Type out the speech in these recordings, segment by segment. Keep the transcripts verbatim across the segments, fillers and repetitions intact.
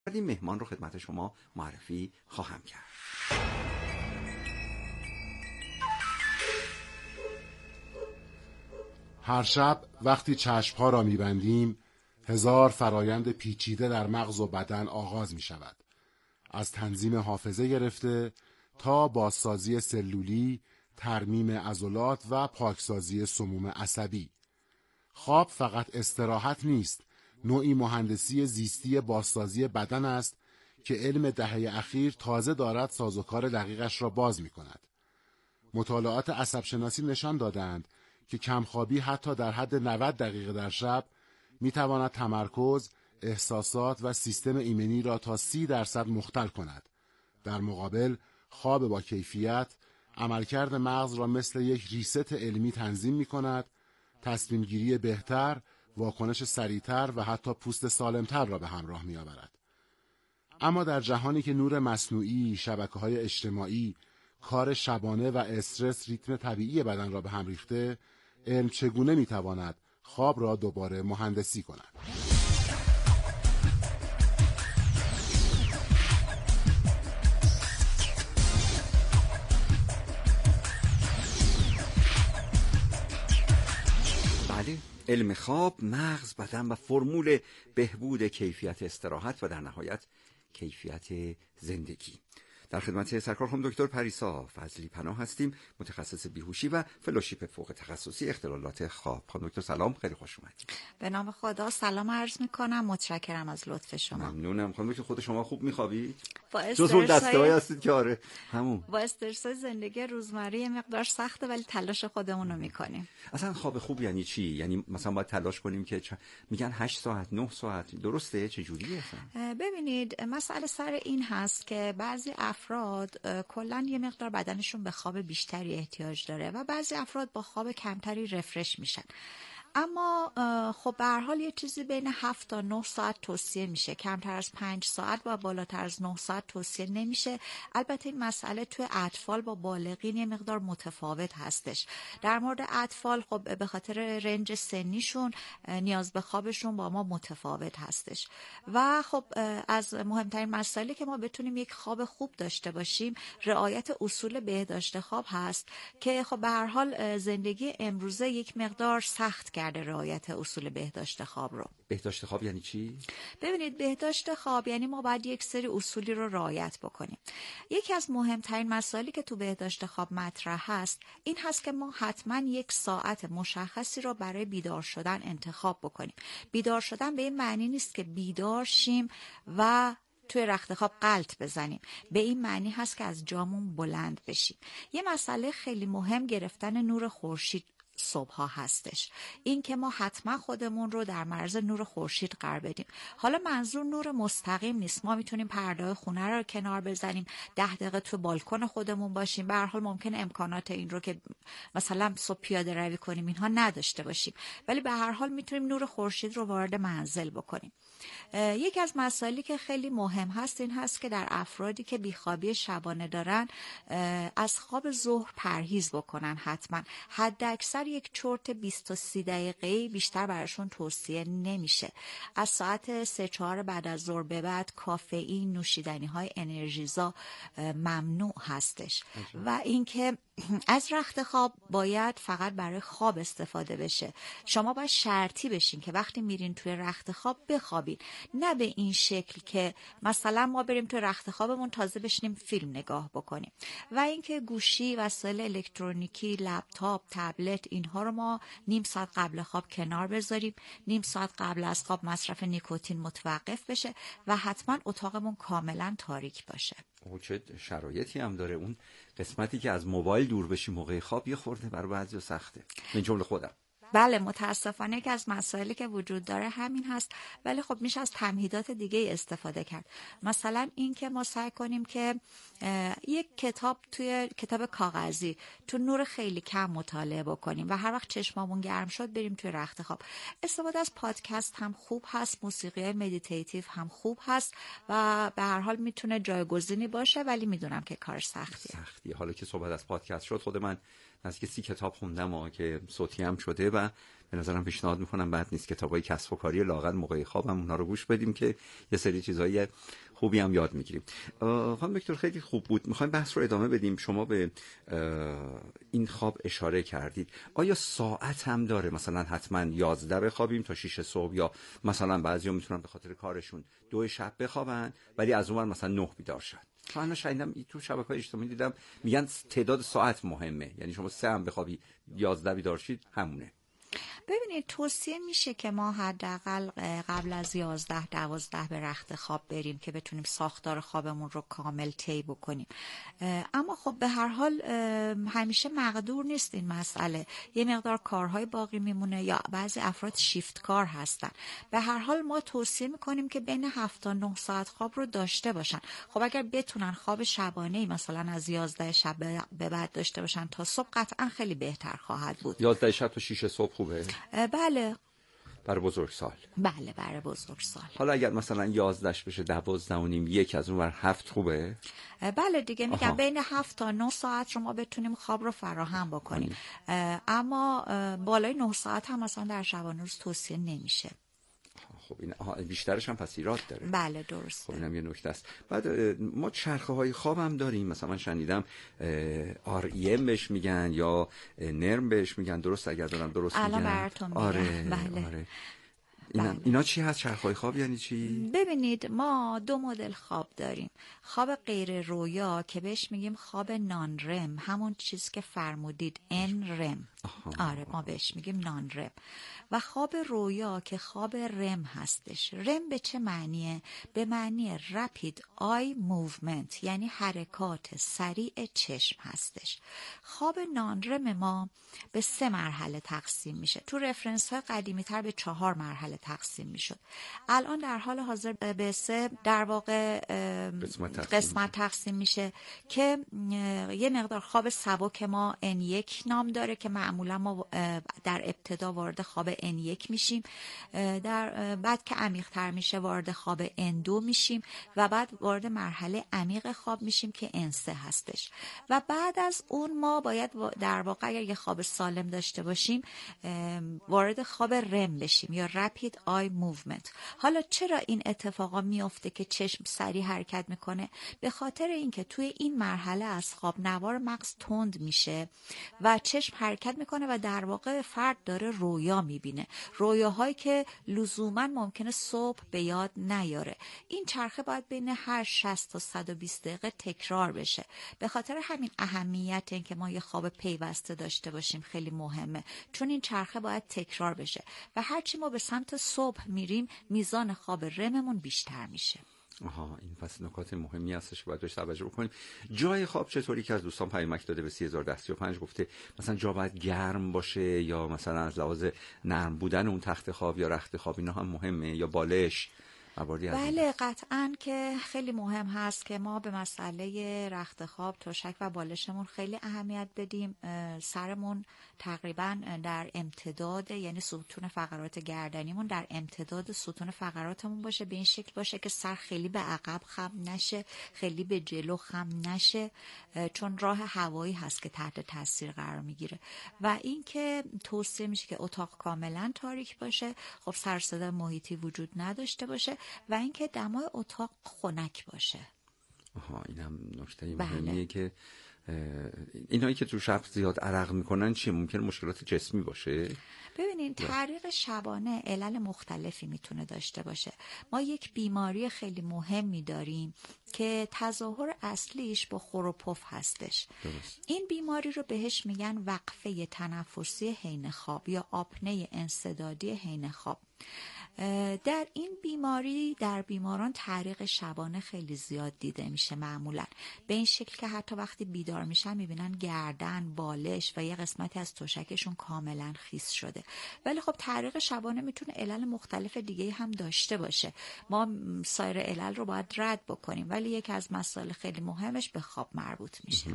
این مهمان رو خدمت شما معرفی خواهم کرد. هر شب وقتی چشمها را می‌بندیم، هزار فرایند پیچیده در مغز و بدن آغاز می‌شود. از تنظیم حافظه گرفته تا بازسازی سلولی، ترمیم عضلات و پاکسازی سموم عصبی. خواب فقط استراحت نیست، نوعی مهندسی زیستی بازسازی بدن است که علم دهه اخیر تازه دارد سازوکار دقیقش را باز می‌کند. مطالعات عصبشناسی نشان دادند که کمخوابی حتی در حد نود دقیقه در شب می‌تواند تمرکز، احساسات و سیستم ایمنی را تا سی درصد مختل کند. در مقابل، خواب با کیفیت عملکرد مغز را مثل یک ریست علمی تنظیم می‌کند، تصمیم‌گیری بهتر، واکنش سریعتر و حتی پوست سالمتر را به همراه می‌آورد. اما در جهانی که نور مصنوعی، شبکه‌های اجتماعی، کار شبانه و استرس ریتم طبیعی بدن را به هم ریخته، علم چگونه می‌تواند خواب را دوباره مهندسی کند؟ بله، علم خواب، مغز، بدن و فرمول بهبود کیفیت استراحت و در نهایت کیفیت زندگی. در خدمت سرکار خانم دکتر پریسا فضلی پناه هستیم، متخصص بیهوشی و فلوشیپ فوق تخصصی اختلالات خواب. خانم دکتر سلام، خیلی خوش اومدید. به نام خدا سلام عرض میکنم، متشکرم از لطف شما. ممنونم. خانم دکتر خود شما خوب میخوابید؟ با جز اون دسته‌ای هستید که آره همون با استرسای زندگی روزمره یه مقدار سخته ولی تلاش خودمون رو میکنیم. اصلا خواب خوب یعنی چی؟ یعنی مثلا باید تلاش کنیم که چ... میگن هشت ساعت نه ساعت درسته؟ چه جوریه اصلا؟ ببینید مسئله سر این هست که بعضی افراد کلا یه مقدار بدنشون به خواب بیشتری احتیاج داره و بعضی افراد با خواب کمتری رفرش میشن. اما خب به هر حال یه چیزی بین هفت تا نه ساعت توصیه میشه، کمتر از پنج ساعت و بالاتر از نه ساعت توصیه نمیشه. البته این مسئله توی اطفال با بالغین یه مقدار متفاوت هستش. در مورد اطفال خب به خاطر رنج سنیشون نیاز به خوابشون با ما متفاوت هستش و خب از مهمترین مسائلی که ما بتونیم یک خواب خوب داشته باشیم رعایت اصول بهداشت خواب هست که خب به هر حال زندگی امروزه یک مقدار سخت کرده رعایت اصول بهداشت خواب رو. بهداشت خواب یعنی چی؟ ببینید بهداشت خواب یعنی ما باید یک سری اصولی رو رعایت بکنیم. یکی از مهمترین مسائلی که تو بهداشت خواب مطرح هست این هست که ما حتما یک ساعت مشخصی رو برای بیدار شدن انتخاب بکنیم. بیدار شدن به این معنی نیست که بیدار شیم و توی رخت خواب غلط بزنیم، به این معنی هست که از جامون بلند بشیم. یه مسئله خیلی مهم گرفتن نور خورشید صبح ها هستش، این که ما حتما خودمون رو در معرض نور خورشید قرار بدیم. حالا منظور نور مستقیم نیست، ما میتونیم پرده خونه رو کنار بزنیم، ده دقیقه تو بالکن خودمون باشیم. به هر حال ممکنه امکانات این رو که مثلا صبح پیاده روی کنیم اینها نداشته باشیم، ولی به هر حال میتونیم نور خورشید رو وارد منزل بکنیم. یکی از مسائلی که خیلی مهم هست این هست که در افرادی که بیخوابی شبانه دارن از خواب ظهر پرهیز بکنن. حتما حد اکثر یک چرت بیست تا سی دقیقه‌ای بیشتر براشون توصیه نمیشه. از ساعت سه چهار بعد از ظهر به بعد کافئین، نوشیدنی های انرژیزا ممنوع هستش و اینکه از رخت خواب باید فقط برای خواب استفاده بشه. شما باید شرطی بشین که وقتی میرین توی رخت خواب بخوابین، نه به این شکل که مثلا ما بریم توی رخت خوابمون تازه بشینیم فیلم نگاه بکنیم. و اینکه گوشی، وسایل الکترونیکی، لپتاپ، تبلت اینها رو ما نیم ساعت قبل خواب کنار بذاریم، نیم ساعت قبل از خواب مصرف نیکوتین متوقف بشه و حتما اتاقمون کاملا تاریک باشه. او چه شرایطی هم داره. اون قسمتی که از موبایل دور بشی موقع خواب یه خورده برای بعضی سخته، من جمله خودم. بله متاسفانه که از مسائلی که وجود داره همین هست، ولی خب میشه از تمهیدات دیگه استفاده کرد. مثلا این که ما سعی کنیم که یک کتاب توی کتاب کاغذی تو نور خیلی کم مطالعه بکنیم و هر وقت چشمامون گرم شد بریم توی رخت خواب. استفاده از پادکست هم خوب هست، موسیقی مدیتیتیو هم خوب هست و به هر حال میتونه جایگزینی باشه، ولی میدونم که کار سختیه. سختیه. حالا که صحبت از پادکست شد، خود من نزدیک سی کتاب خوندم و که صوتی هم شده و به نظرم پیشنهاد میکنم بد نیست کتابای کسب و کاری لااقل موقع خوابم اونها رو گوش بدیم که یه سری چیزای خوبی هم یاد میگیریم. خانم دکتر خیلی خوب بود. میخوایم بحث رو ادامه بدیم. شما به این خواب اشاره کردید. آیا ساعت هم داره؟ مثلا حتما یازده بخوابیم تا شش صبح، یا مثلا بعضیا میتونن به خاطر کارشون دو شب بخوابن ولی از اون ور مثلا نه بیدار شن؟ چون من شنیدم تو شبکه‌های اجتماعی دیدم میگن تعداد ساعت مهمه، یعنی شما سه هم بخوابی یازده بیدار شید همونه. ببینید توصیه میشه که ما حداقل قبل از یازده دوازده به رخت خواب بریم که بتونیم ساختار خوابمون رو کامل طی بکنیم. اما خب به هر حال همیشه مقدور نیست این مسئله، یه مقدار کارهای باقی میمونه یا بعضی افراد شیفت کار هستن. به هر حال ما توصیه میکنیم که بین هفت تا نه ساعت خواب رو داشته باشن. خب اگر بتونن خواب شبانه‌ای مثلا از یازده شب به بعد داشته باشن تا صبح قطعا خیلی بهتر خواهد بود. یازده شب تا شش صبح خوبه؟ بله. برای بزرگسال؟ بله برای بزرگسال. حالا اگر مثلا یازدهش بشه دوازده و نیم یک از اون ور هفت خوبه؟ بله دیگه میگم آها. بین هفت تا نه ساعت رو ما بتونیم خواب رو فراهم بکنیم. اما بالای نه ساعت هم مثلا در شبانه روز توصیه نمیشه. خب این بیشترش هم پس ایراد داره. بله درسته. خب اینم یه نکته است. بعد ما چرخه های خواب هم داریم، مثلا من شنیدم آر ای ام بهش میگن یا نرم بهش میگن، درست اگر دارم درست میگم؟ الان براتون میگم. آره بله. آره. اینا, بله. اینا چی هست؟ چرخهای خواب یعنی چی؟ ببینید ما دو مدل خواب داریم. خواب غیر رویا که بهش میگیم خواب نان رم، همون چیز که فرمودید ان رم. آره ما بهش میگیم نان رم. و خواب رویا که خواب رم هستش. رم به چه معنیه؟ به معنی رپید آی موومنت، یعنی حرکات سریع چشم هستش. خواب نان رم ما به سه مرحله تقسیم میشه. تو رفرنس های قدیمی تر به چهار مرحله تقسیم میشد. الان در حال حاضر به سه در واقع قسمت تقسیم, قسمت تقسیم میشه که یه مقدار خواب سبک ما ان یک نام داره که معمولا ما در ابتدا وارد خواب ان یک میشیم، در بعد که عمیق تر میشه وارد خواب ان دو میشیم و بعد وارد مرحله عمیق خواب میشیم که ان سه هستش. و بعد از اون ما باید در واقع اگر یه خواب سالم داشته باشیم وارد خواب رم بشیم یا رپید آی موومنت. حالا چرا این اتفاقا میفته که چشم سریع حرکت میکنه؟ به خاطر اینکه توی این مرحله از خواب نوار مغز تند میشه و چشم حرکت میکنه و در واقع فرد داره رویا میبینه، رویاهایی که لزوما ممکنه صبح به یاد نیاره. این چرخه باید بین هر شصت تا صد و بیست دقیقه تکرار بشه. به خاطر همین اهمیت این که ما یه خواب پیوسته داشته باشیم خیلی مهمه، چون این چرخه باید تکرار بشه و هرچی ما به سمت صبح میریم میزان خواب رممون بیشتر میشه. آها این پس نکات مهمی هستش باید بهش توجه بکنیم. جای خواب چطوری؟ که از دوستان پیامک داده به سه هزار و ده سی و پنج گفته مثلا جا باید گرم باشه یا مثلا از لحاظ نرم بودن اون تخت خواب یا رخت خواب اینا هم مهمه یا بالش؟ بله قطعاً که خیلی مهم هست که ما به مسئله رخت خواب، تشک و بالشمون خیلی اهمیت بدیم. سرمون تقریباً در امتداد، یعنی ستون فقرات گردنیمون در امتداد ستون فقراتمون باشه، به این شکل باشه که سر خیلی به عقب خم نشه، خیلی به جلو خم نشه، چون راه هوایی هست که تحت تاثیر قرار میگیره. و اینکه توصیه میشه که اتاق کاملا تاریک باشه، خب سر و صدای محیطی وجود نداشته باشه و اینکه دمای اتاق خنک باشه. آها اینم نکته مهمیه که اینایی که تو شب زیاد عرق میکنن چی ممکن مشکلات جسمی باشه؟ ببینین تعریق شبانه علل مختلفی میتونه داشته باشه. ما یک بیماری خیلی مهمی داریم که تظاهر اصلیش با خور و پف هستش. درست. این بیماری رو بهش میگن وقفه تنفسی حین خواب یا آپنه انسدادی حین خواب. در این بیماری در بیماران تعریق شبانه خیلی زیاد دیده میشه، معمولا به این شکل که حتی وقتی بیدار میشن میبینن گردن، بالش و یه قسمتی از تشکشون کاملا خیس شده. ولی خب تعریق شبانه میتونه علل مختلف دیگه هم داشته باشه. ما سایر علل رو باید رد بکنیم، ولی یکی از مسائل خیلی مهمش به خواب مربوط میشه.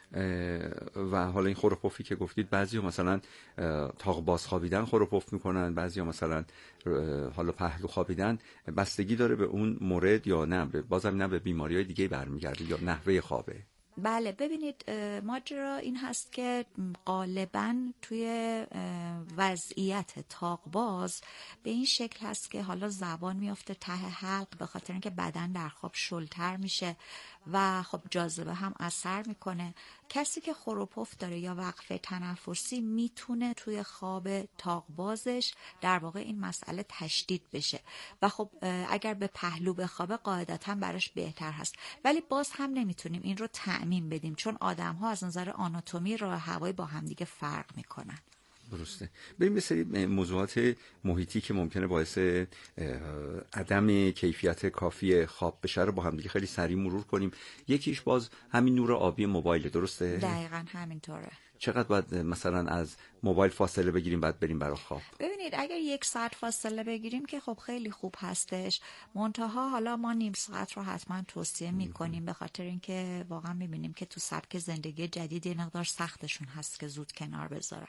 و حالا این خور و پفی که گفتید، بعضیا مثلا تاق باز خوابیدن خور و پف میکنن، بعضیا مثلا حالا پهلو خوابیدن، بستگی داره به اون مورد یا نه؟ بازم نه به بیماری‌های دیگه برمیگرده یا نحوه خوابه؟ بله ببینید ماجرا این هست که غالباً توی وضعیت طاق‌باز به این شکل هست که حالا زبان میافته ته حلق به خاطر اینکه بدن در خواب شلتر میشه و خب جاذبه هم اثر میکنه. کسی که خروپف داره یا وقفه تنفسی میتونه توی خواب طاق‌بازش در واقع این مسئله تشدید بشه و خب اگر به پهلو بخوابه قاعدتاً براش بهتر هست، ولی باز هم نمیتونیم این رو تعمیم بدیم چون آدم ها از نظر آناتومی راه هوایی با هم دیگه فرق میکنن. درسته. بریم به سری موضوعات محیطی که ممکنه باعث عدم کیفیت کافی خواب بشه رو با هم دیگه خیلی سریع مرور کنیم. یکیش باز همین نور آبی موبایل، درسته؟ دقیقاً همینطوره. چقدر باید مثلا از موبایل فاصله بگیریم بعد بریم برای خواب؟ ببینید اگر یک ساعت فاصله بگیریم که خب خیلی خوب هستش، منتها حالا ما نیم ساعت رو حتما توصیه میکنیم به خاطر اینکه واقعا میبینیم که تو سبک زندگی جدید یه مقدار سختشون هست که زود کنار بذارن.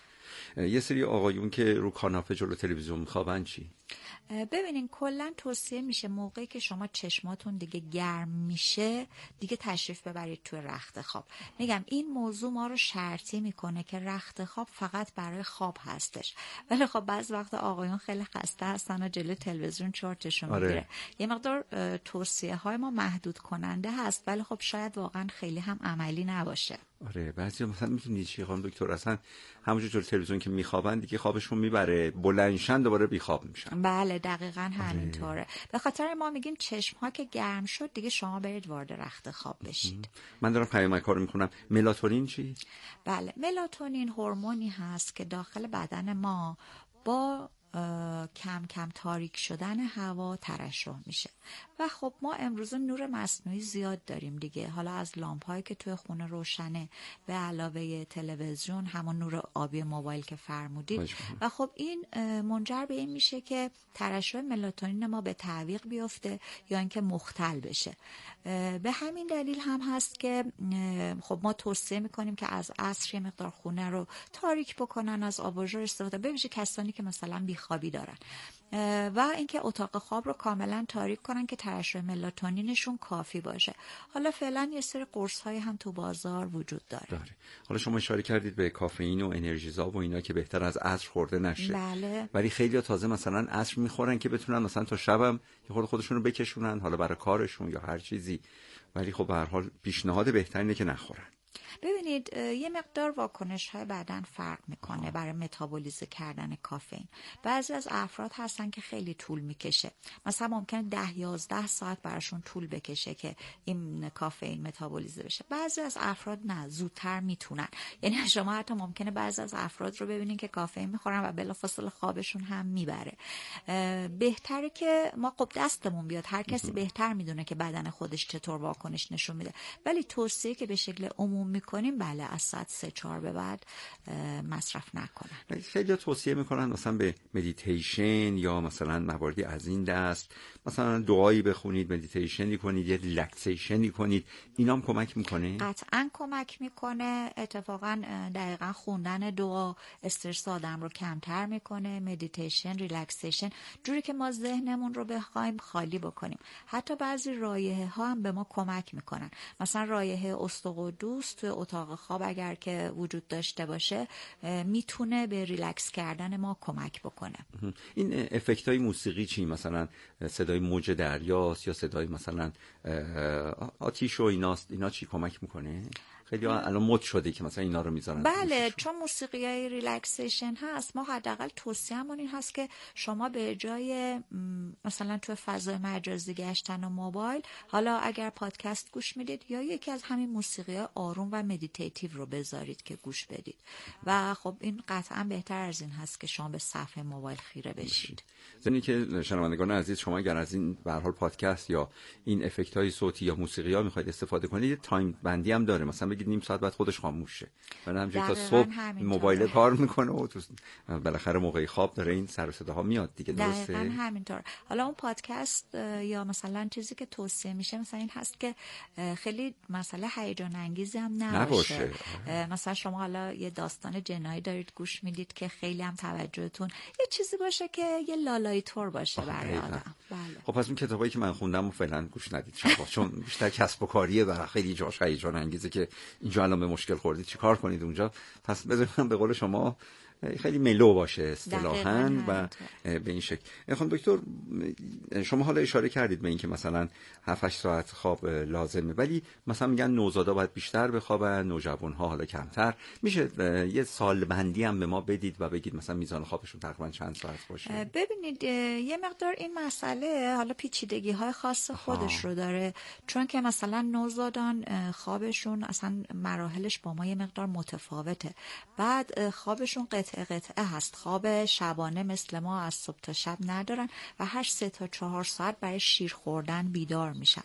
یه سری آقایون که رو کاناپه جلو تلویزیون میخوابن چی؟ ببینین کلا توصیه میشه موقعی که شما چشماتون دیگه گرم میشه دیگه تشریف ببرید توی رخت خواب. میگم این موضوع ما رو شرطی میکنه که رخت خواب فقط برای خواب هستش، ولی خب بعضی وقت آقایون خیلی خسته هستن و جلوی تلویزیون چرتشون آره. میگیره. یه مقدار توصیه های ما محدود کننده هست ولی خب شاید واقعا خیلی هم عملی نباشه. آره بعضی مثلا میتونید چی خانم دکتر اصلا همونجور جلوی تلویزیون که میخوابن دیگه خوابشون میبره، بلندشن دوباره بیخواب میشن. بله دقیقاً همینطوره. آره. به خاطر ما میگیم چشم ها که گرم شد دیگه شما برید وارد رخت خواب بشید. من دارم پیامک کارو میکنم. ملاتونین چی؟ بله ملاتونین هورمونی هست که داخل بدن ما با کم کم تاریک شدن هوا ترشح میشه و خب ما امروز نور مصنوعی زیاد داریم دیگه، حالا از لامپ هایی که توی خونه روشنه به علاوه تلویزیون همون نور آبی موبایل که فرمودید و خب این منجر به این میشه که ترشح ملاتونین ما به تعویق بیفته یا اینکه مختل بشه. به همین دلیل هم هست که خب ما توصیه میکنیم که از عصر یه مقدار خونه رو تاریک بکنن، از آباژور استفاده، به ویژه کسانی که مثلا بیخوابی دارن و اینکه اتاق خواب رو کاملا تاریک کنن که ترشح ملاتونینشون کافی باشه. حالا فعلا یه سری قرص های هم تو بازار وجود داره. داره. حالا شما اشاره کردید به کافئین و انرژیزا و اینا که بهتر از عصر خورده نشه. بله. ولی خیلی تازه مثلا عصر میخورن که بتونن مثلا تا شبم یه خورده خودشون رو بکشونن حالا برای کارشون یا هر چیزی، ولی خب به هر حال پیشنهاد بهترینه که نخورن. ببینید یه مقدار واکنش های بدن فرق میکنه برای متابولیزه کردن کافئین. بعضی از افراد هستن که خیلی طول میکشه، مثلا ممکنه ده یازده ساعت براشون طول بکشه که این کافئین متابولیزه بشه. بعضی از افراد نه، زودتر میتونن. یعنی شما حتی ممکنه بعضی از افراد رو ببینین که کافئین میخورن و بلافاصله خوابشون هم میبره. بهتره که ما خب دستمون بیاد، هر کسی بهتر میدونه که بدن خودش چطور واکنش نشون میده، ولی توصیه که به شکل عموم میکنیم بله از ساعت سه چهار به بعد مصرف نکنن. خیلی توصیه میکنن مثلا به مدیتیشن یا مثلا مواردی از این دست، مثلا دعایی بخونید، مدیتیشنی کنید، یه ریلکسیشنی کنید، اینا هم کمک میکنه؟ قطعا کمک میکنه. اتفاقا دقیقا خوندن دعا استرس آدم رو کمتر میکنه. مدیتیشن، ریلکسیشن، جوری که ما ذهنمون رو بخوایم خالی بکنیم. حتی بعضی رایحه ها هم به ما کمک میکنن. مثلا رایحه اسطقدوس توی اتاق خواب اگر که وجود داشته باشه میتونه به ریلکس کردن ما کمک بکنه. این افکت های موسیقی چی؟ مثلا صدای موج دریاست یا صدای مثلا آتیش و ایناست، اینا چی کمک میکنه؟ خیلی الان مد شده که مثلا اینا رو میذارن. بله چون موسیقی های ریلکسیشن هست، ما حداقل توصیه‌مون این هست که شما به جای مثلا تو فضای مجازی گشتن و موبایل، حالا اگر پادکست گوش میدید یا یکی از همین موسیقی های آروم و مدیتیتیو رو بذارید که گوش بدید و خب این قطعا بهتر از این هست که شما به صفحه موبایل خیره بشید. زنی که شنوندگان عزیز، شما اگر از این به هر حال پادکست یا این افکت های صوتی یا موسیقی ها میخواید استفاده کنید، یه تایم بندی هم داره. مثلا بگید نیم ساعت بعد خودش خاموش شه. ولی همینجوری تا دقیقاً صبح همینطوره. موبایل کار میکنه و تو بالاخره موقع خواب داره این سر و صداها میاد دیگه. درسته؟ دقیقاً همینطور. حالا اون پادکست یا مثلا چیزی که توصیه میشه مثلا این هست که خیلی مسئله هیجان انگیزی هم نباشه. نباشه. مثلا شما حالا یه داستان جنایی دارید گوش میدید که خیلی هم توجهتون یه چیزی باشه که یه لالایی طور باشه برای آدم. بله. خب پس اون کتابایی که من خوندم فعلا گوش ندید شما، چون بیشتر کسب و کاریه و خیلی جاش هیجان انگیزه که اینجا الان به مشکل خوردید چیکار کنید اونجا. پس بذارید من به قول شما خیلی ملو باشه اصطلاحاً و به این شکل. خانم دکتر شما حالا اشاره کردید به این که مثلا هفت هشت ساعت خواب لازمه، ولی مثلا میگن نوزادا باید بیشتر بخوابن، نوجوان‌ها حالا کمتر. میشه یه سال بندی هم به ما بدید و بگید مثلا میزان خوابشون تقریبا چند ساعت باشه؟ ببینید یه مقدار این مسئله حالا پیچیدگی‌های خاص خودش رو داره، چون که مثلا نوزادان خوابشون اصلا مراحلش با ما یه مقدار متفاوته. بعد خوابشون قطعه قطعه هست. خواب شبانه مثل ما از صبح تا شب ندارن و هر سه تا چهار ساعت برای شیر خوردن بیدار میشن.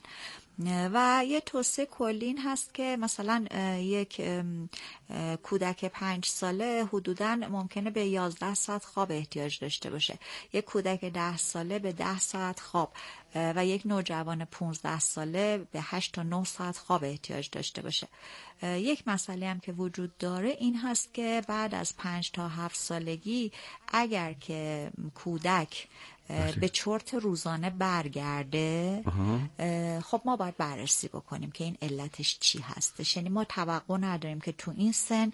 و یه توصیه کلی این هست که مثلا یک کودک پنج ساله حدوداً ممکنه به یازده ساعت خواب احتیاج داشته باشه، یک کودک ده ساله به ده ساعت خواب و یک نوجوان پونزده ساله به هشت تا نه ساعت خواب احتیاج داشته باشه. یک مسئله هم که وجود داره این هست که بعد از پنج تا هفت سالگی اگر که کودک به چرت روزانه برگرده خب ما باید بررسی بکنیم که این علتش چی هستش. یعنی ما توقع نداریم که تو این سن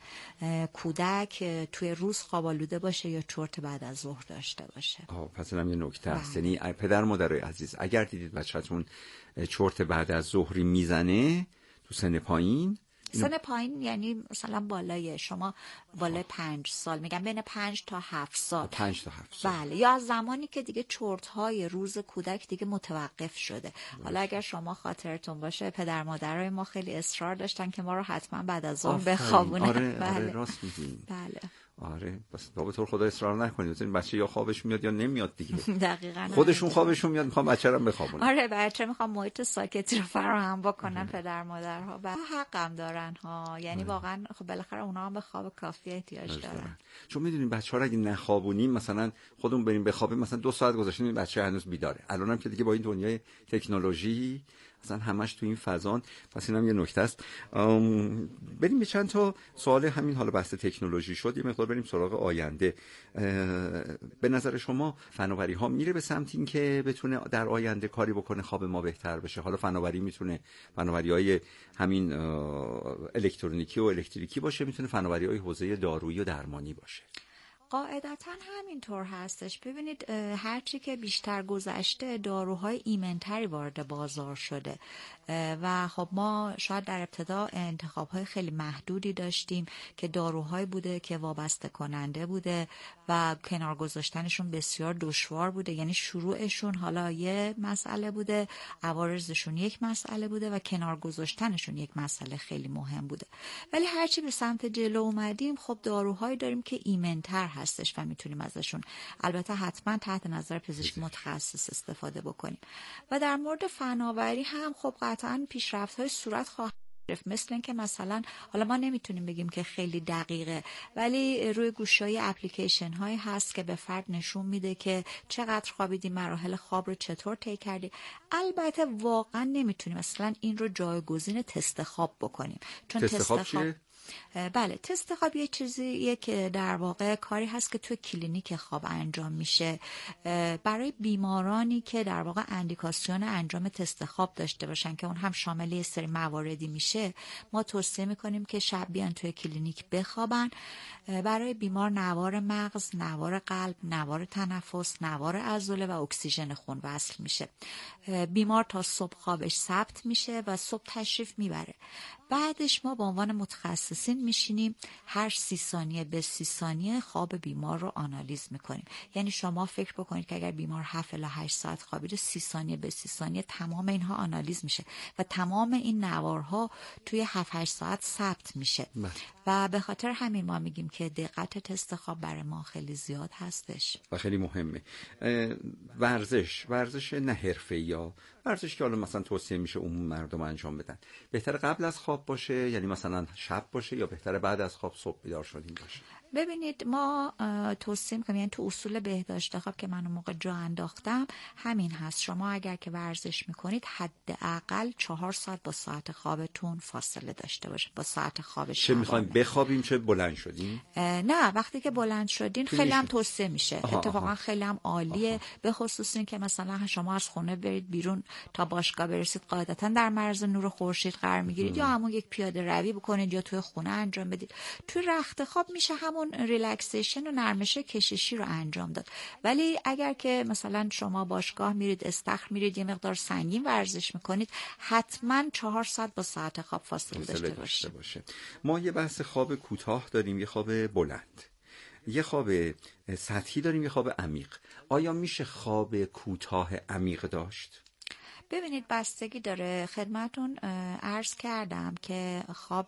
کودک توی روز خواب آلوده باشه یا چرت بعد از ظهر داشته باشه. آه پس اینم یه نکته است. یعنی پدر مادرای عزیز اگر دیدید بچه‌تون چرت بعد از ظهری میزنه تو سن پایین، سن پایین یعنی مثلا بالای شما بالای پنج سال، میگم بین پنج تا هفت سال. پنج تا هفت سال. بله، یا از زمانی که دیگه چرت‌های روز کودک دیگه متوقف شده. حالا اگر شما خاطرتون باشه پدر مادرای ما خیلی اصرار داشتن که ما رو حتما بعد از ظهر بخوابونن. آره بله. آره راست میگین. بله. آره بس به طور خدا اصرار نکنید. این بچه یا خوابش میاد یا نمیاد دیگه. دقیقاً. خودشون خوابشون میاد، میخوام بچه رو بخوابونن. آره بچه میخوام محیط ساکتی رو فراهم بکنن پدر مادرها و حقم دارن ها. یعنی واقعا خب بالاخره اونا هم به خواب کافی احتیاج دارن. چون میدونین بچه‌ها رو اگه نخوابونیم مثلا خودمون بریم بخوابیم مثلا دو ساعت گذاشتیم این بچه هنوز بیداره. الانم که دیگه با این دنیای تکنولوژی مثلا همش تو این فضان، پس اینم یه نکته است. بریم به چند تا سوال همین حالا بحث تکنولوژی شد، یه مقدار بریم سراغ آینده. به نظر شما فناوری ها میره به سمت این که بتونه در آینده کاری بکنه خواب ما بهتر بشه؟ حالا فناوری میتونه فناوری های همین الکترونیکی و الکتریکی باشه، میتونه فناوری های حوزه دارویی و درمانی باشه. قاعدتا همینطور هستش. ببینید هرچی که بیشتر گذشته داروهای ایمنتری وارد بازار شده و خب ما شاید در ابتدا انتخاب‌های خیلی محدودی داشتیم که داروهایی بوده که وابسته کننده بوده و کنار گذاشتنشون بسیار دشوار بوده. یعنی شروعشون حالا یه مسئله بوده، عوارضشون یک مسئله بوده و کنار گذاشتنشون یک مسئله خیلی مهم بوده. ولی هرچی به سمت جلو اومدیم خب داروهایی داریم که ایمنتر هستش و میتونیم ازشون البته حتما تحت نظر پزشک متخصص استفاده بکنیم. و در مورد فناوری هم خب قطعا پیشرفت‌های صورت خواهد گرفت، مثل اینکه مثلا حالا ما نمیتونیم بگیم که خیلی دقیقه، ولی روی گوشای اپلیکیشن هایی هست که به فرد نشون میده که چقدر خوابیدی، مراحل خواب رو چطور طی کردی. البته واقعا نمیتونیم مثلا این رو جایگزین تست خواب بکنیم، چون تست تست خواب خواب چیه؟ بله، تست خواب یه چیزیه که در واقع کاری هست که توی کلینیک خواب انجام میشه برای بیمارانی که در واقع اندیکاسیون انجام تست خواب داشته باشن که اون هم شامل یه سری مواردی میشه. ما توصیه میکنیم که شب بیان توی کلینیک بخوابن. برای بیمار نوار مغز، نوار قلب، نوار تنفس، نوار عضله و اکسیژن خون وصل میشه. بیمار تا صبح خوابش ثبت میشه و صبح تشریف میبره. بعدش ما به عنوان متخصصین میشینیم هر سی ثانیه به سی ثانیه خواب بیمار رو آنالیز میکنیم. یعنی شما فکر بکنید که اگر بیمار هفت الی هشت ساعت خوابیده، سی ثانیه به سی ثانیه تمام اینها آنالیز میشه و تمام این نوارها توی هفت هشت ساعت ثبت میشه. و به خاطر همین ما میگیم که دقت تست خواب برای ما خیلی زیاد هستش و خیلی مهمه. ورزش ورزش نه حرفه‌ای یا ورزش که حالا مثلا توصیه میشه عموم مردم انجام بدن، بهتر قبل از خواب باشه، یعنی مثلا شب باشه، یا بهتر بعد از خواب صبح بیدار شدیم باشه؟ ببینید ما توصیه می‌کنیم، یعنی تو اصول بهداشت خواب که من اون موقع جا انداختم همین هست، شما اگر که ورزش میکنید حداقل چهار ساعت با ساعت خوابتون فاصله داشته باشه، با ساعت خواب چه میخوایم بخوابیم چه بلند شدیم؟ نه، وقتی که بلند شدین خیلی هم توصیه میشه. آها اتفاقا آها. خیلی هم عالیه، آها. به خصوص این که مثلا شما از خونه برید بیرون تا باشگاه برسید، قاعدتا در معرض نور خورشید قرار میگیرید، یا همون یک پیاده روی بکنید یا توی خونه انجام بدید. توی رخت خواب میشه همون ریلکسیشن و نرمش کششی رو انجام داد. ولی اگر که مثلا شما باشگاه میرید، استخر میرید، یه مقدار سنگین ورزش میکنید، حتما چهار ساعت با ساعت خواب فاصله داشته باشه. باشه. ما یه بحث خواب کوتاه داریم، یه خواب بلند، یه خواب سطحی داریم، یه خواب عمیق. آیا میشه خواب کوتاه عمیق داشت؟ ببینید بستگی داره. خدمتون عرض کردم که خواب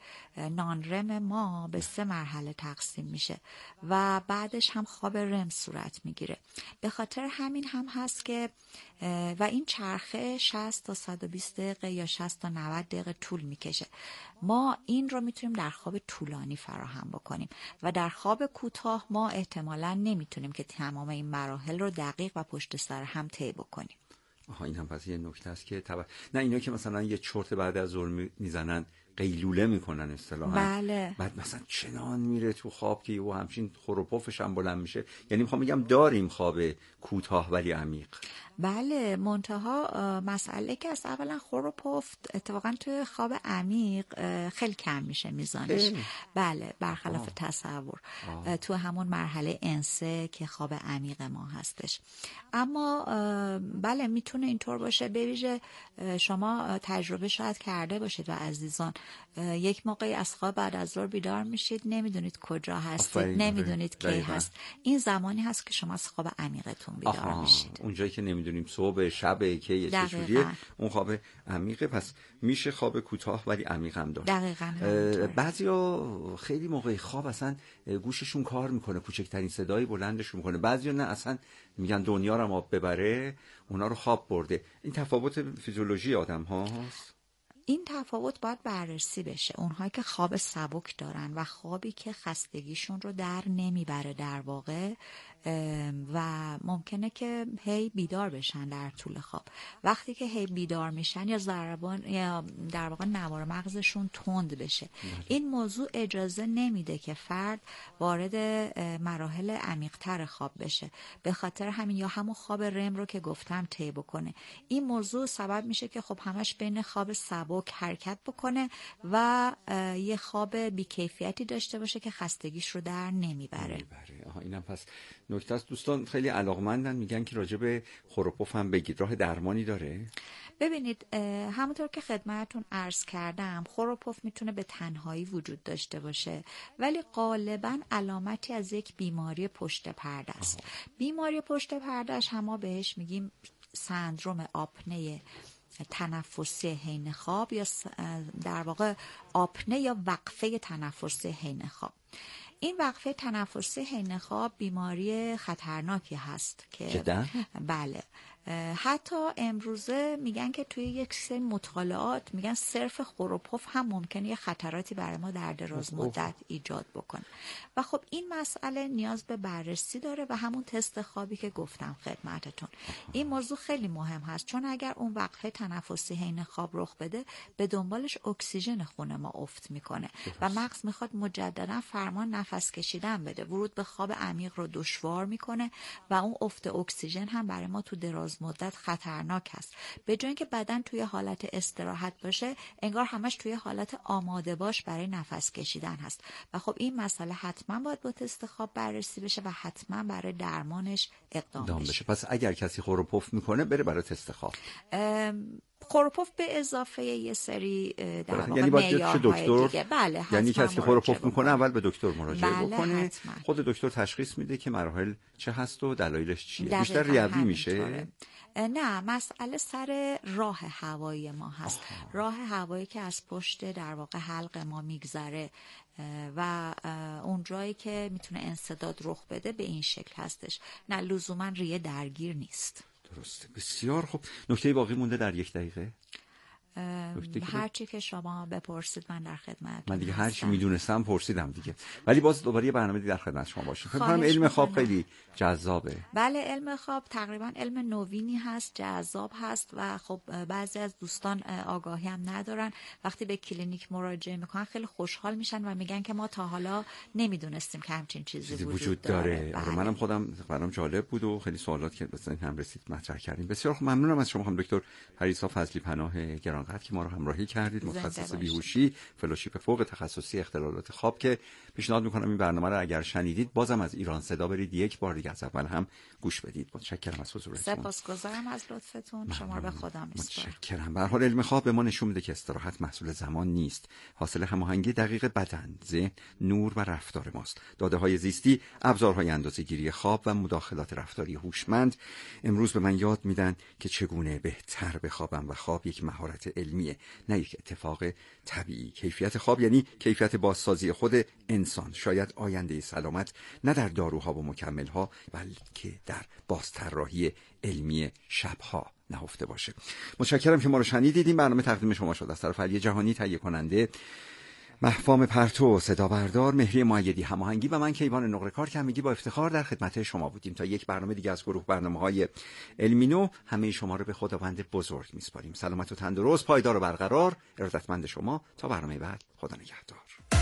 نانرم ما به سه مرحله تقسیم میشه و بعدش هم خواب رم صورت میگیره. به خاطر همین هم هست که و این چرخه شصت تا صد و بیست دقیقه یا شصت تا نود دقیقه طول میکشه. ما این رو میتونیم در خواب طولانی فراهم بکنیم و در خواب کوتاه ما احتمالاً نمیتونیم که تمام این مراحل رو دقیق و پشت سر هم طی بکنیم. آها، این هم پس یه نکته است که تب... نه اینا که مثلا یه چرت بعد از ظهر میزنن قیلوله میکنن اصطلاحاً، بله. بعد مثلا چنان میره تو خواب که و همچین خور و پفش هم بلند میشه. یعنی میخوام بگم داریم خواب کوتاه ولی عمیق. بله، منتها مسئله که از اولا خور و پف اتفاقا توی خواب عمیق خیلی کم میشه میزانش. بله، برخلاف آه. تصور آه. تو همون مرحله انسه که خواب عمیق ما هستش. اما بله میتونه اینطور باشه، به ویژه شما تجربه شاید کرده باشید و عزیزان، یک موقعی از خواب بعد از ظهر بیدار میشید، نمیدونید کجا هستید، نمیدونید کی هست. این زمانی هست که شما از خواب عمیقتون بیدار آها. میشید. اونجایی که نمیدونیم صبح شب که یه چجوریه، اون خواب عمیقه. پس میشه خواب کوتاه ولی عمیق هم داشت. دقیقاً. بعضیا خیلی موقع خواب اصلا گوششون کار میکنه، کوچکترین صدایی بلندشون میکنه. بعضیا نه، اصلا میگن دنیا رو آب ببره، اونا رو خواب برده. این تفاوت فیزیولوژی آدم هاست. این تفاوت باید بررسی بشه. اونهایی که خواب سبک دارن و خوابی که خستگیشون رو در نمیبره در واقع و ممکنه که هی بیدار بشن در طول خواب. وقتی که هی بیدار میشن یا ضربان یا در واقع نوار مغزشون تند بشه، این موضوع اجازه نمیده که فرد وارد مراحل عمیق‌تر خواب بشه. به خاطر همین یا همون خواب رم رو که گفتم طی بکنه. این موضوع سبب میشه که خب همش بین خواب سبک حرکت بکنه و یه خواب بی‌کیفیتی داشته باشه که خستگیش رو در نمیبره. آها، اینم پس نکته است. دوستان خیلی علاقمندن، میگن که راجع به خور و پف هم بگید. راه درمانی داره؟ ببینید همونطور که خدمتتون عرض کردم، خور و پف میتونه به تنهایی وجود داشته باشه ولی غالباً علامتی از یک بیماری پشت پرده است. آها. بیماری پشت پردهش هم ما بهش میگیم سندروم آپنه تنفسی حین خواب یا در واقع آپنه یا وقفه تنفسی حین خواب. این وقفه تنفسی حین خواب بیماری خطرناکی هست که جدا؟ بله، حتی امروزه میگن که توی یک سری مطالعات میگن صرف خور و پف هم ممکنه یه خطراتی برای ما در دراز مدت ایجاد بکنه و خب این مسئله نیاز به بررسی داره و همون تست خوابی که گفتم خدمتتون. این موضوع خیلی مهم هست چون اگر اون وقفه تنفسی حین خواب رخ بده، به دنبالش اکسیژن خون ما افت میکنه و مغز میخواد مجددا فرمان نفس کشیدن بده، ورود به خواب عمیق رو دشوار میکنه و اون افت اکسیژن هم برای ما تو دراز مدت خطرناک است. به جای اینکه بدن توی حالت استراحت باشه، انگار همش توی حالت آماده باش برای نفس کشیدن هست و خب این مسئله حتما باید با تست خواب بررسی بشه و حتما برای درمانش اقدام بشه. بشه. پس اگر کسی خور و پف میکنه بره برای تست خواب. خور و پف به اضافه یه سری در واقع یعنی باید دکتر دیگه. بله، یعنی کسی که خور و پف میکنه اول به دکتر مراجعه بله بکنه. حتما. خود دکتر تشخیص میده که مراحل چه هست و دلایلش چیه. بیشتر ریوی میشه. نه، مسئله سر راه هوایی ما هست. آها. راه هوایی که از پشت در واقع حلق ما میگذره و اون جایی که میتونه انسداد رخ بده به این شکل هستش، نه لزوما ریه درگیر نیست. درسته، بسیار خوب. نکته باقی مونده در یک دقیقه؟ هر چی که شما بپرسید من در خدمت. من دیگه هر چی میدونستم پرسیدم دیگه، ولی باز دوباره یه برنامه دیگه در خدمت شما باشیم. فکر کنم علم خواب خیلی جذابه. بله، علم خواب تقریبا علم نوینی هست، جذاب هست و خب بعضی از دوستان آگاهی هم ندارن، وقتی به کلینیک مراجعه میکنن خیلی خوشحال میشن و میگن که ما تا حالا نمیدونستیم که همچین چیزی, چیزی وجود, وجود داره, داره. بله. منم خودم برام جالب بود و خیلی سوالات که مثلا هم رسید مطرح کردیم. بسیار خوب، ممنونم از شما خانم دکتر پریسا فضلی پناه گرانقدر که ما رو همراهی کردید، متخصص بیهوشی، فلوشیپ فوق تخصصی اختلالات خواب، که پیشنهاد میکنم این برنامه رو اگر شنیدید بازم از ایران صدا برید یک بار دیگه از اول هم گوش بدید. متشکرم از حضورتون. سپاسگزارم از لطفتون. شما به خدا میسپارم. متشکرم. به هر حال علم خواب به ما نشون میده که استراحت محصول زمان نیست، حاصل هماهنگی دقیق بدن، ذهن، نور و رفتار ماست. داده های زیستی، ابزارهای اندازه‌گیری خواب و مداخلات رفتاری هوشمند امروز به من یاد میدن که چگونه بهتر بخوابم و خواب یک مهارت علمیه، نه یک اتفاق طبیعی. کیفیت خواب یعنی کیفیت بازسازی خود انسان. شاید آینده سلامت نه در داروها و مکمل‌ها بلکه در بازطراحی علمی شب‌ها نهفته باشه. متشکرم که ما رو شنیدید. این برنامه تقدیم شما شد از طرف علی جهانی، تهیه کننده مهفام پرتو، صدا بردار مهری مؤیدی، هماهنگی و من کیوان نقره‌کار که همیگی با افتخار در خدمت شما بودیم. تا یک برنامه دیگه از گروه برنامه‌های علمینو، همه شما رو به خداوند بزرگ میسپاریم. سلامت و تندرست، پایدار و برقرار. ارادتمند شما. تا برنامه بعد، خدا نگهدار.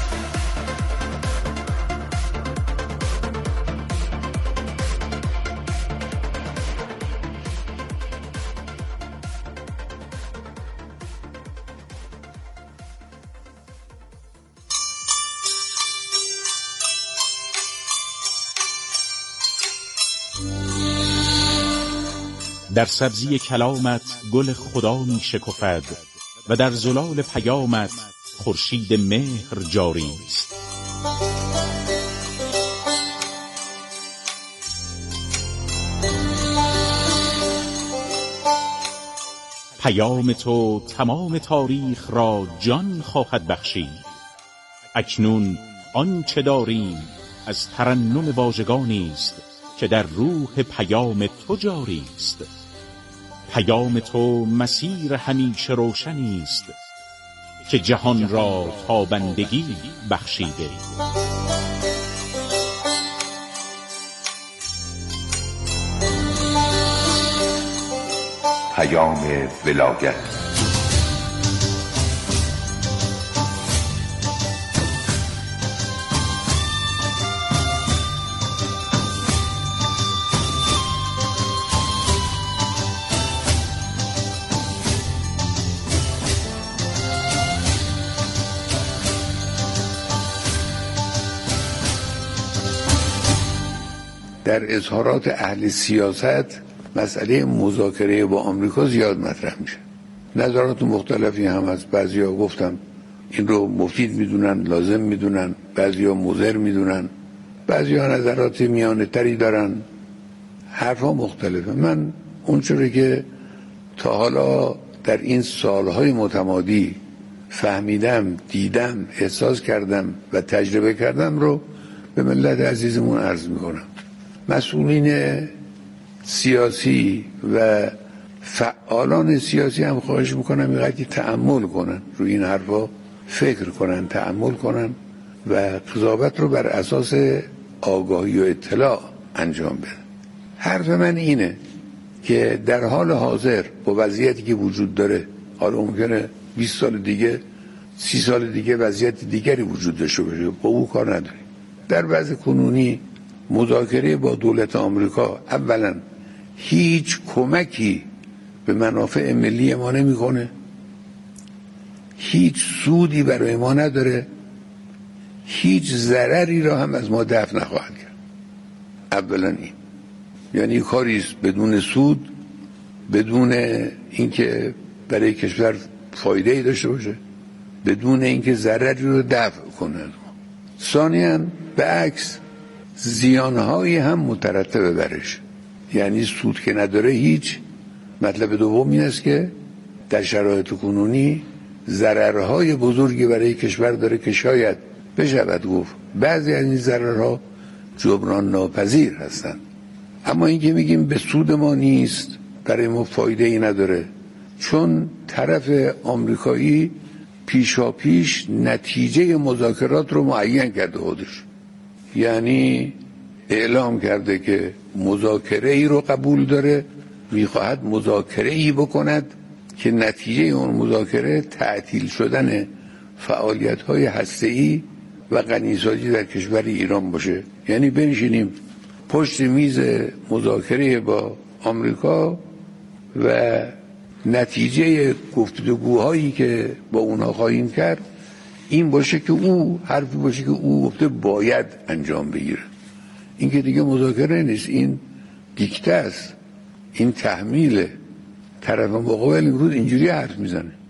در سبزی کلامت گل خدا می شکفد و در زلال پیامت خورشید مهر جاری است. پیام تو تمام تاریخ را جان خواهد بخشید. اکنون آنچه داریم از ترنم واژگانی است که در روح پیام تو جاری است. پیام تو مسیر همیشه روشنی است که جهان را تابندگی بخشیده. پیام ولایت. در اظهارات اهل سیاست مسئله مذاکره با آمریکا زیاد مطرح میشه. نظرات مختلفی هم از بعضیا گفتم این رو مفید میدونن، لازم میدونن، بعضیا مضر میدونن، بعضیا نظرات میانه تری دارن. حرفا مختلفه. من اون چیزی که تا حالا در این سالهای متمادی فهمیدم، دیدم، احساس کردم و تجربه کردم رو به ملت عزیزمون عرض میکنم. مسئولین سیاسی و فعالان سیاسی هم خواهش میکنم اینقدر تأمل کنن، روی این حرفا فکر کنن، تأمل کنن و قضاوت رو بر اساس آگاهی و اطلاع انجام بدن. حرف من اینه که در حال حاضر با وضعیتی که وجود داره، حالا ممکنه بیست سال دیگه، سی سال دیگه وضعیت دیگری وجود داشته باشه، با او کار نداریم. در وضع کنونی مذاکره با دولت آمریکا اولا هیچ کمکی به منافع ملی ما نمیکنه، هیچ سودی برای ما نداره، هیچ ضرری را هم از ما دفع نخواهد کرد. اولا این یعنی کاری است بدون سود، بدون اینکه برای کشور فایده ای داشته باشه، بدون اینکه ضرری رو دفع کنه. ثانیاً به عکس زیانهایی هم مترتب برش، یعنی سود که نداره هیچ، مطلب دوم این است که در شرایط کنونی ضررهای بزرگی برای کشور داره که شاید بشود گفت بعضی از این ضررها جبران ناپذیر هستند. اما این که میگیم به سود ما نیست، برای ما فایده ای نداره، چون طرف آمریکایی پیشا پیش نتیجه مذاکرات رو معین کرده خودش، یعنی اعلام کرده که مذاکره ای رو قبول داره، میخواهد مذاکره ای بکند که نتیجه اون مذاکره تعطیل شدن فعالیت های هسته‌ای و غنیسازی در کشور ایران باشه. یعنی بنشینیم پشت میز مذاکره با آمریکا و نتیجه گفتگوهایی که با اونها خواهیم کرد این باشه که او حرفی باشه که او گفته باید انجام بگیره. این که دیگه مذاکره نیست، این دیکته است، این تحمیل. طرف مقابل امروز اینجوری حرف میزنه.